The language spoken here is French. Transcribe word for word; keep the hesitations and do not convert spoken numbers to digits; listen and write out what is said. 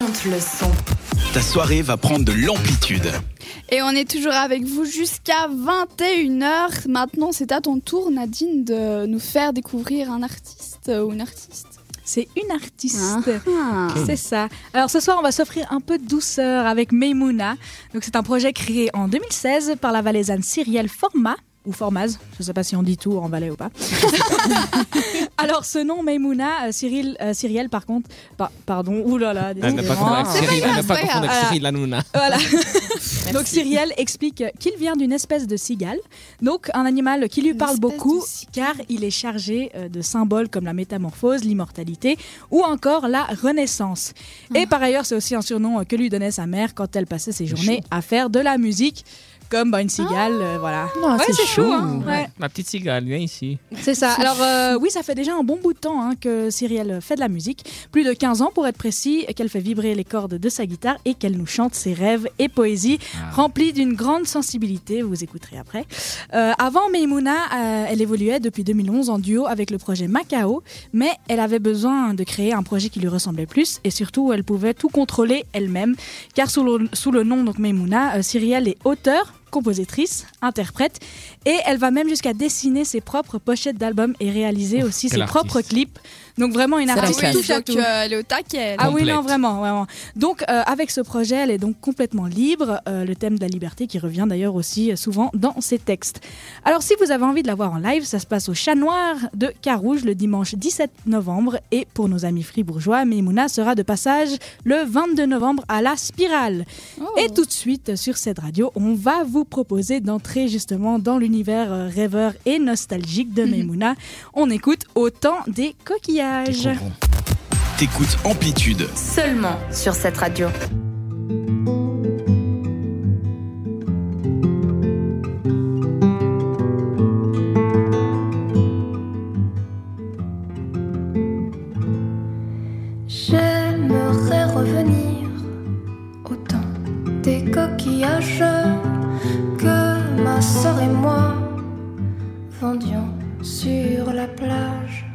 monte le son. Ta soirée va prendre de l'amplitude. Et on est toujours avec vous jusqu'à vingt et une heures. Maintenant, c'est à ton tour, Nadine, de nous faire découvrir un artiste ou une artiste. C'est une artiste, Ah. c'est ça. Alors ce soir, on va s'offrir un peu de douceur avec Maimouna. Donc c'est un projet créé en deux mille seize par la valaisanne Cyrielle Forma. Ou Formaz, je ne sais pas si on dit tout en Valais ou pas. Alors ce nom Maimouna, euh, Cyril, euh, Cyrielle par contre, par, pardon, oulala. Elle n'a pas confondre avec Cyril, elle n'a pas confondre avec Cyril Hanouna. Voilà. Donc Cyrielle explique qu'il vient d'une espèce de cigale, donc un animal qui lui Une parle espèce beaucoup de cigale. car il est chargé euh, de symboles comme la métamorphose, l'immortalité ou encore la renaissance. Et par ailleurs, c'est aussi un surnom euh, que lui donnait sa mère quand elle passait ses journées à faire de la musique. Comme bah, une cigale, euh, voilà. Non, Ouais, c'est c'est chaud. chaud, hein. Ouais. Ma petite cigale, viens ici. C'est ça. Alors euh, oui, ça fait déjà un bon bout de temps hein, que Cyrielle fait de la musique. Plus de quinze ans pour être précis, qu'elle fait vibrer les cordes de sa guitare et qu'elle nous chante ses rêves et poésies Ah. remplies d'une grande sensibilité. Vous écouterez après. Euh, avant Maimouna, euh, elle évoluait depuis deux mille onze en duo avec le projet Macao, mais elle avait besoin de créer un projet qui lui ressemblait plus et surtout elle pouvait tout contrôler elle-même. Car sous le, sous le nom donc Maimouna, euh, Cyrielle est auteure, compositrice, interprète et elle va même jusqu'à dessiner ses propres pochettes d'albums et réaliser aussi quelle ses artiste. propres clips. Donc vraiment une C'est la artiste classe. touche à donc tout. euh, elle est au taquet. elle. Ah oui, Complète. non, vraiment, vraiment. Donc, euh, avec ce projet, elle est donc complètement libre. Euh, le thème de la liberté qui revient d'ailleurs aussi euh, souvent dans ses textes. Alors, si vous avez envie de la voir en live, ça se passe au Chat Noir de Carouge le dimanche dix-sept novembre. Et pour nos amis fribourgeois, Maimouna sera de passage le vingt-deux novembre à la Spirale. Oh. Et tout de suite, sur cette radio, on va vous proposer d'entrer justement dans l'univers euh, rêveur et nostalgique de Maimouna. On écoute Au temps des coquillages. T'écoutes Amplitude. Seulement sur cette radio. J'aimerais revenir au temps des coquillages que ma sœur et moi vendions sur la plage.